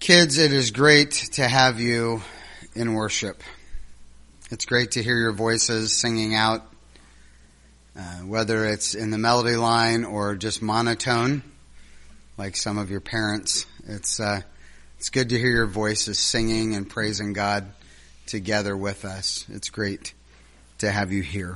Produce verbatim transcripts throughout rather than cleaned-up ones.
Kids, it is great to have you in worship. It's great to hear your voices singing out, uh, whether it's in the melody line or just monotone, like some of your parents. It's uh, it's good to hear your voices singing and praising God together with us. It's great to have you here.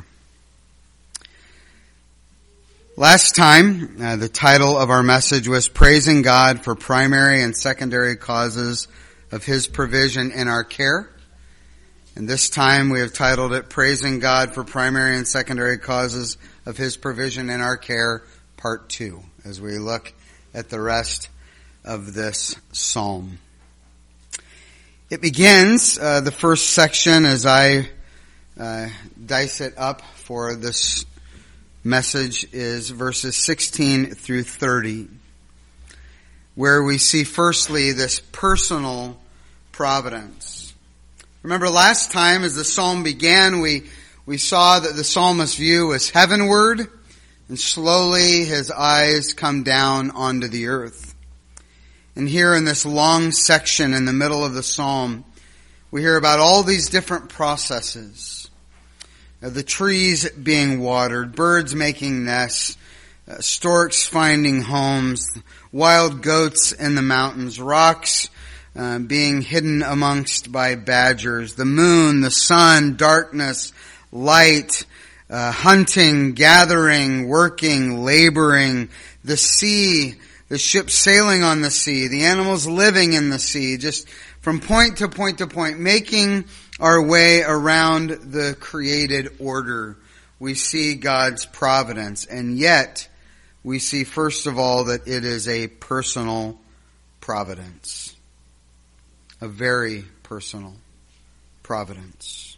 Last time, uh, the title of our message was Praising God for Primary and Secondary Causes of His Provision in Our Care. And this time we have titled it Praising God for Primary and Secondary Causes of His Provision in Our Care, Part two, as we look at the rest of this psalm. It begins, uh, the first section, as I uh, dice it up for this message, is verses sixteen through thirty, where we see firstly this personal providence. Remember last time as the psalm began, we, we saw that the psalmist's view was heavenward, and slowly his eyes come down onto the earth. And here in this long section in the middle of the psalm, we hear about all these different processes. The trees being watered, birds making nests, uh, storks finding homes, wild goats in the mountains, rocks uh, being hidden amongst by badgers, the moon, the sun, darkness, light, uh, hunting, gathering, working, laboring, the sea, the ships sailing on the sea, the animals living in the sea, just from point to point to point, making our way around the created order. We see God's providence, and yet we see first of all that it is a personal providence. A very personal providence.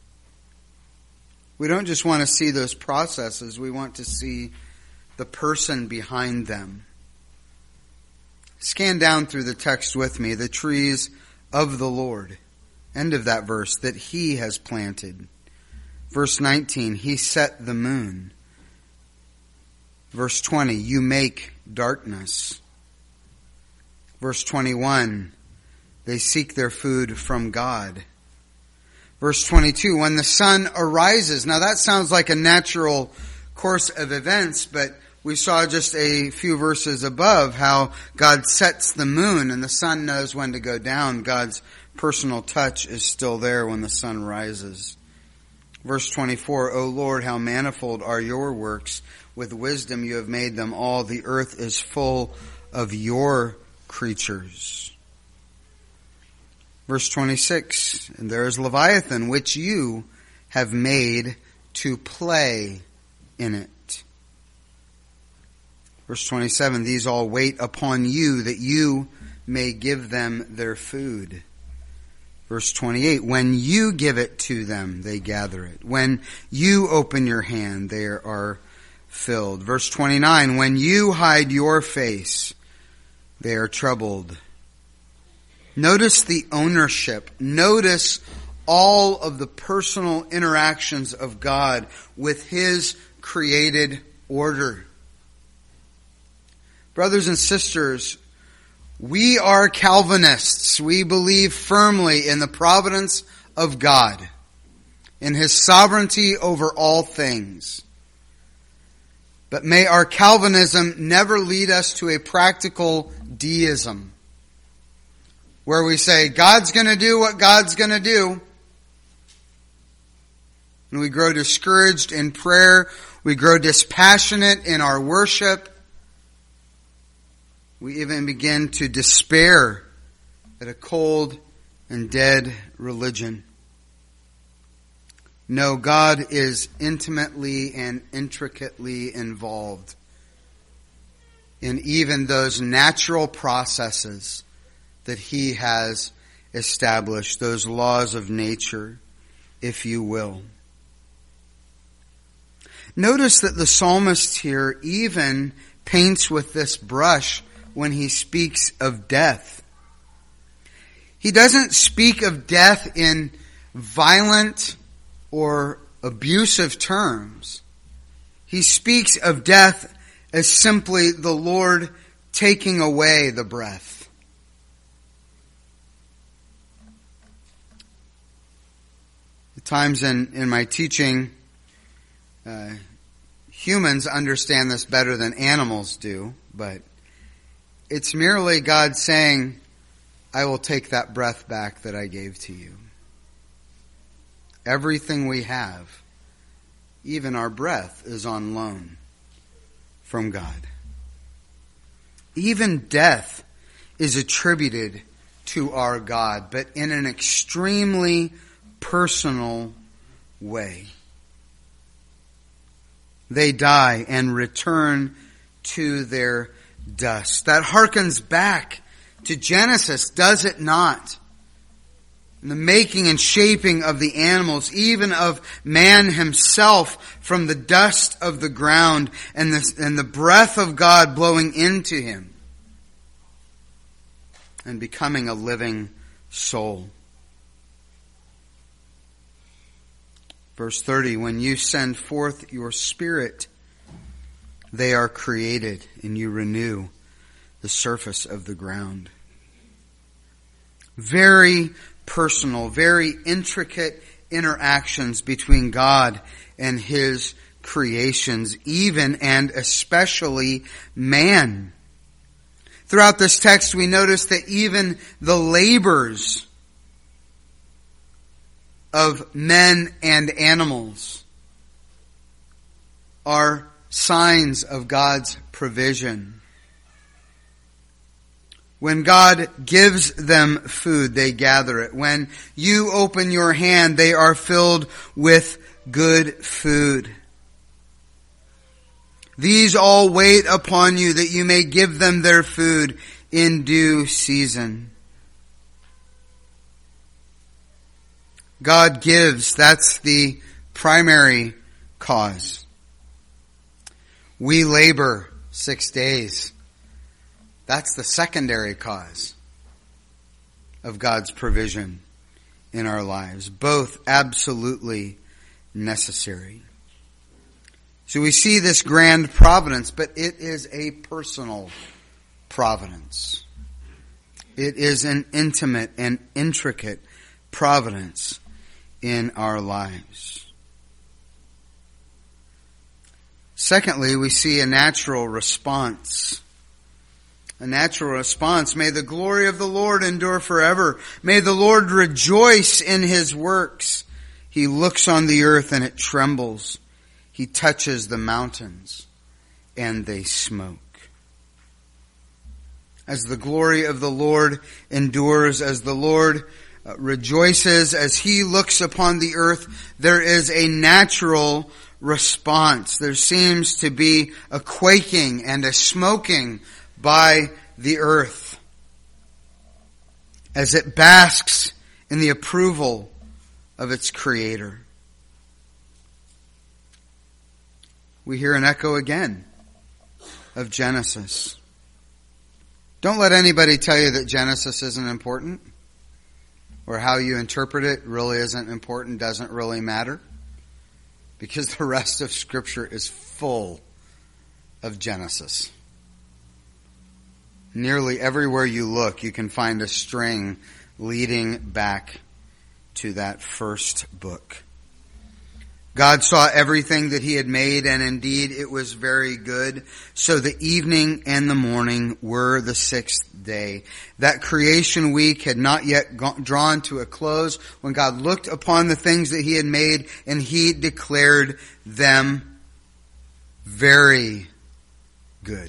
We don't just want to see those processes, we want to see the person behind them. Scan down through the text with me, the trees of the Lord. End of that verse, that He has planted. Verse nineteen, He set the moon. Verse twenty, you make darkness. Verse twenty-one, they seek their food from God. Verse twenty-two, when the sun arises. Now that sounds like a natural course of events, but we saw just a few verses above how God sets the moon and the sun knows when to go down. God's personal touch is still there when the sun rises. Verse twenty-four, O Lord, how manifold are your works. With wisdom you have made them all. The earth is full of your creatures. Verse twenty-six, and there is Leviathan, which you have made to play in it. Verse twenty-seven, these all wait upon you, that you may give them their food. Verse twenty-eight, when you give it to them, they gather it. When you open your hand, they are filled. Verse twenty-nine, when you hide your face, they are troubled. Notice the ownership. Notice all of the personal interactions of God with His created order. Brothers and sisters, we are Calvinists. We believe firmly in the providence of God, in His sovereignty over all things. But may our Calvinism never lead us to a practical deism, where we say, God's going to do what God's going to do. And we grow discouraged in prayer. We grow dispassionate in our worship. We even begin to despair at a cold and dead religion. No, God is intimately and intricately involved in even those natural processes that He has established, those laws of nature, if you will. Notice that the psalmist here even paints with this brush when he speaks of death. He doesn't speak of death in violent or abusive terms. He speaks of death as simply the Lord taking away the breath. times in, in my teaching, uh, humans understand this better than animals do, but it's merely God saying, I will take that breath back that I gave to you. Everything we have, even our breath, is on loan from God. Even death is attributed to our God, but in an extremely personal way. They die and return to their dust. That harkens back to Genesis, does it not? In the making and shaping of the animals, even of man himself, from the dust of the ground and the, and the breath of God blowing into him and becoming a living soul. Verse thirty, when you send forth your Spirit, they are created and you renew the surface of the ground. Very personal, very intricate interactions between God and His creations, even and especially man. Throughout this text, we notice that even the labors of men and animals are signs of God's provision. When God gives them food, they gather it. When you open your hand, they are filled with good food. These all wait upon you that you may give them their food in due season. God gives. That's the primary cause. We labor six days. That's the secondary cause of God's provision in our lives. Both absolutely necessary. So we see this grand providence, but it is a personal providence. It is an intimate and intricate providence in our lives. Secondly, we see a natural response. A natural response. May the glory of the Lord endure forever. May the Lord rejoice in His works. He looks on the earth and it trembles. He touches the mountains and they smoke. As the glory of the Lord endures, as the Lord rejoices, as He looks upon the earth, there is a natural response. There seems to be a quaking and a smoking by the earth as it basks in the approval of its Creator. We hear an echo again of Genesis. Don't let anybody tell you that Genesis isn't important, or how you interpret it really isn't important, doesn't really matter, because the rest of Scripture is full of Genesis. Nearly everywhere you look, you can find a string leading back to that first book. God saw everything that He had made, and indeed it was very good. So the evening and the morning were the sixth day. That creation week had not yet gone, drawn to a close when God looked upon the things that He had made, and He declared them very good.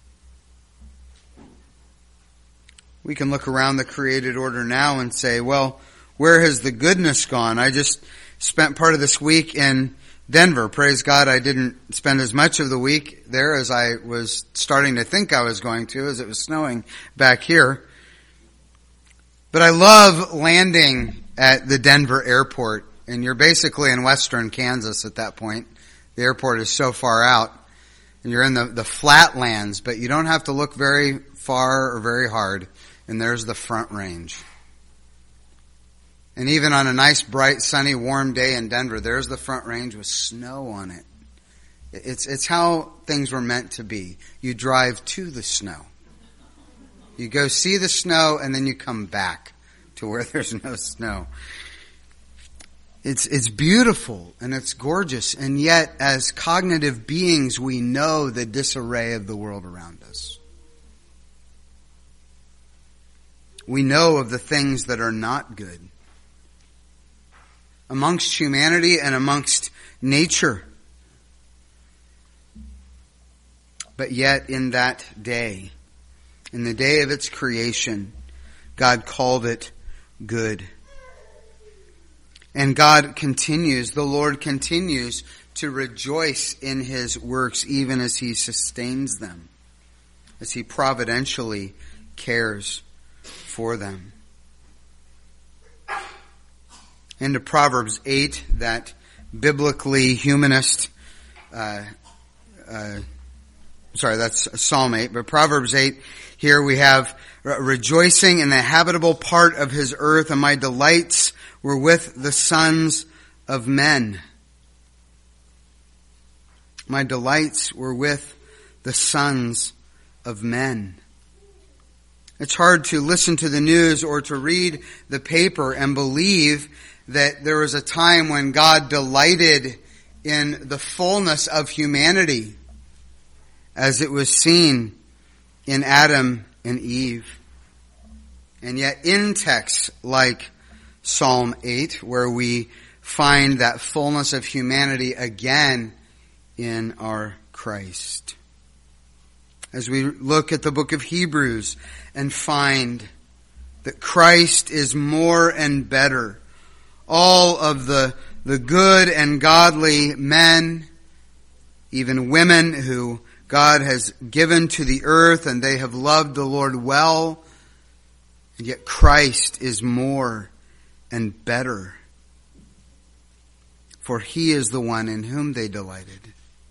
We can look around the created order now and say, well, where has the goodness gone? I just spent part of this week in Denver. Praise God, I didn't spend as much of the week there as I was starting to think I was going to, as it was snowing back here. But I love landing at the Denver airport, and you're basically in western Kansas at that point. The airport is so far out, and you're in the, the flatlands, but you don't have to look very far or very hard, and there's the Front Range. And even on a nice, bright, sunny, warm day in Denver, there's the Front Range with snow on it. It's, it's how things were meant to be. You drive to the snow. You go see the snow, and then you come back to where there's no snow. It's, it's beautiful and it's gorgeous. And yet, as cognitive beings, we know the disarray of the world around us. We know of the things that are not good amongst humanity and amongst nature. But yet in that day, in the day of its creation, God called it good. And God continues, the Lord continues to rejoice in His works even as He sustains them, as He providentially cares for them. Into Proverbs eight, that biblically humanist, uh, uh, sorry, that's Psalm eight, but Proverbs eight, here we have rejoicing in the habitable part of His earth, and my delights were with the sons of men. My delights were with the sons of men. It's hard to listen to the news or to read the paper and believe that there was a time when God delighted in the fullness of humanity as it was seen in Adam and Eve. And yet in texts like Psalm eight, where we find that fullness of humanity again in our Christ. As we look at the book of Hebrews and find that Christ is more and better, all of the, the good and godly men, even women who God has given to the earth and they have loved the Lord well, and yet Christ is more and better, for He is the one in whom they delighted.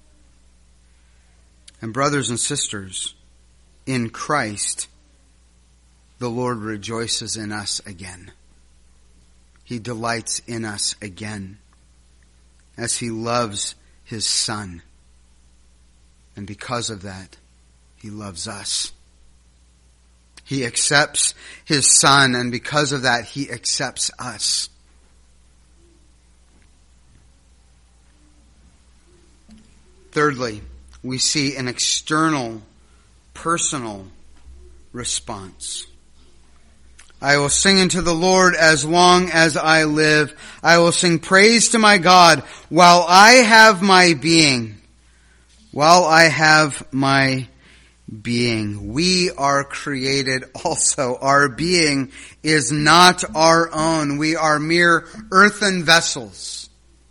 And brothers and sisters, in Christ, the Lord rejoices in us again. He delights in us again as He loves His Son. And because of that, He loves us. He accepts His Son, and because of that, He accepts us. Thirdly, we see an external, personal response. I will sing unto the Lord as long as I live. I will sing praise to my God while I have my being. While I have my being. We are created also. Our being is not our own. We are mere earthen vessels.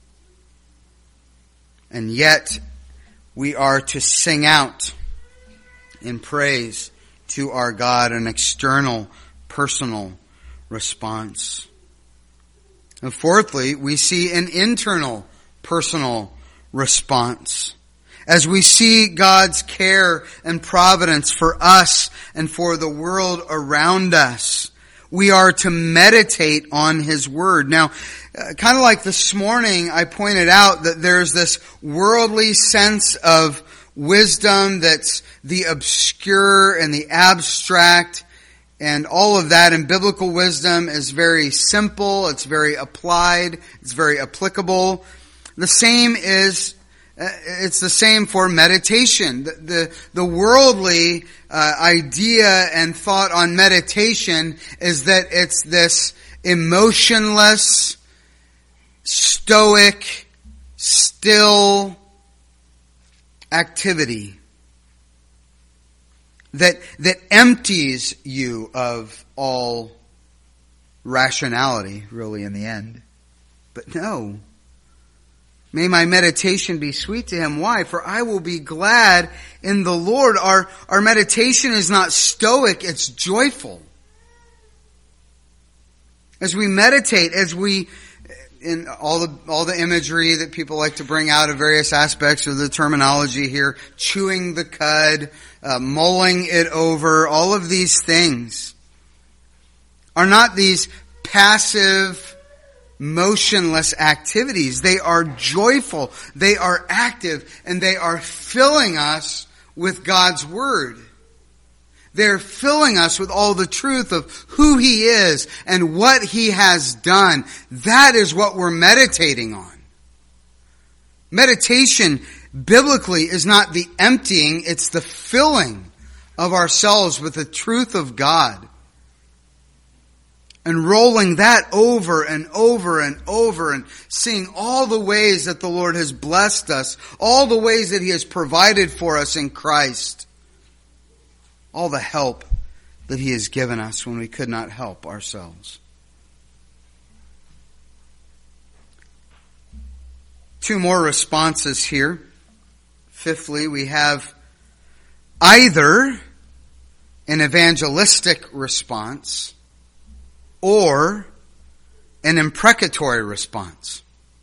And yet, we are to sing out in praise to our God, an external, personal response. And fourthly, we see an internal, personal response. As we see God's care and providence for us and for the world around us, we are to meditate on His Word. Now, uh, kind of like this morning, I pointed out that there's this worldly sense of wisdom that's the obscure and the abstract, and all of that. And biblical wisdom is very simple, it's very applied, it's very applicable. The same is It's the same for meditation. The, the, the worldly uh, idea and thought on meditation is that it's this emotionless, stoic, still activity that that empties you of all rationality, really, in the end. But no. May my meditation be sweet to Him. Why? For I will be glad in the Lord. Our, our meditation is not stoic, it's joyful. As we meditate, as we, in all the, all the imagery that people like to bring out of various aspects of the terminology here, chewing the cud, uh, mulling it over, all of these things are not these passive, motionless activities. They are joyful, they are active, and they are filling us with God's Word. They're filling us with all the truth of who He is and what He has done. That is what we're meditating on. Meditation, biblically, is not the emptying, it's the filling of ourselves with the truth of God. And rolling that over and over and over and seeing all the ways that the Lord has blessed us, all the ways that He has provided for us in Christ, all the help that He has given us when we could not help ourselves. Two more responses here. Fifthly, we have either an evangelistic response or an imprecatory response.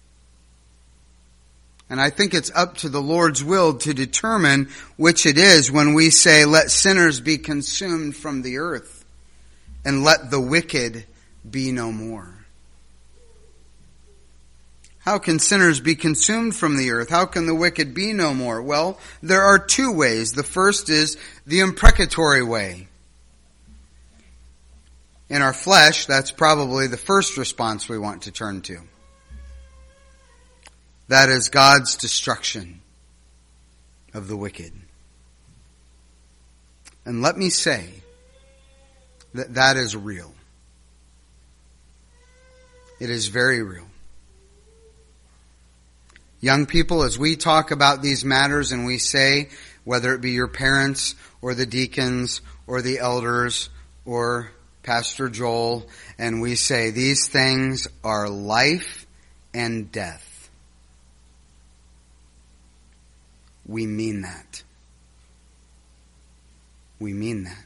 And I think it's up to the Lord's will to determine which it is when we say, let sinners be consumed from the earth and let the wicked be no more. How can sinners be consumed from the earth? How can the wicked be no more? Well, there are two ways. The first is the imprecatory way. In our flesh, that's probably the first response we want to turn to. That is God's destruction of the wicked. And let me say that that is real. It is very real. Young people, as we talk about these matters and we say, whether it be your parents or the deacons or the elders or Pastor Joel, and we say these things are life and death, we mean that. We mean that.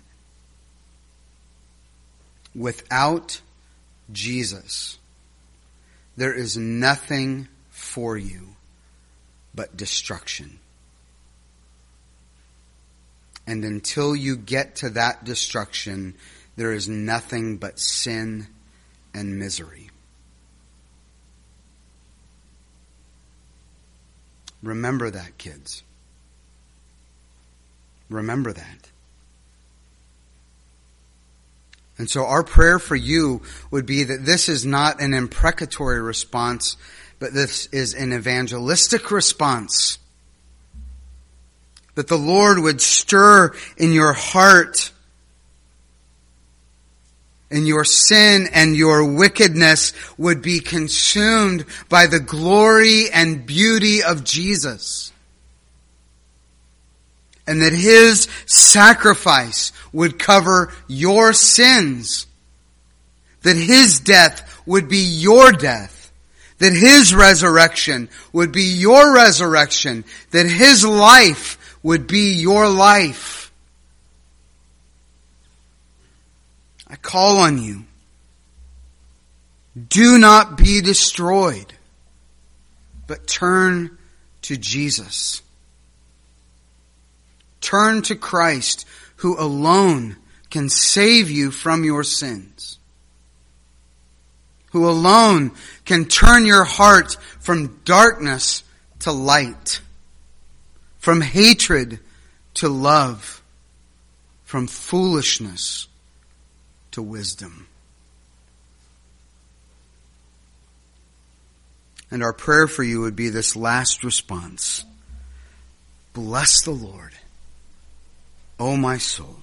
Without Jesus, there is nothing for you but destruction. And until you get to that destruction, there is nothing but sin and misery. Remember that, kids. Remember that. And so our prayer for you would be that this is not an imprecatory response, but this is an evangelistic response. That the Lord would stir in your heart, and your sin and your wickedness would be consumed by the glory and beauty of Jesus. And that His sacrifice would cover your sins. That His death would be your death. That His resurrection would be your resurrection. That His life would be your life. I call on you. Do not be destroyed, but turn to Jesus. Turn to Christ, who alone can save you from your sins. Who alone can turn your heart from darkness to light, from hatred to love, from foolishness to wisdom. And our prayer for you would be this last response. Bless the Lord, O my soul.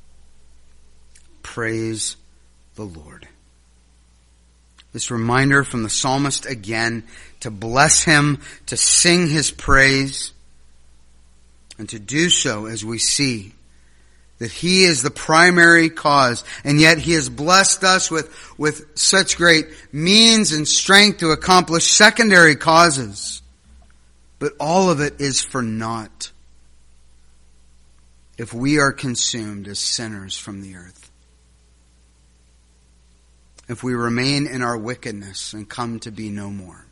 Praise the Lord. This reminder from the psalmist again to bless Him, to sing His praise, and to do so as we see that He is the primary cause, and yet He has blessed us with, with such great means and strength to accomplish secondary causes. But all of it is for naught if we are consumed as sinners from the earth. If we remain in our wickedness and come to be no more.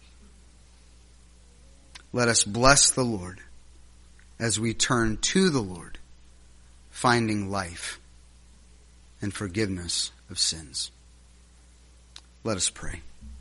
Let us bless the Lord as we turn to the Lord, finding life and forgiveness of sins. Let us pray.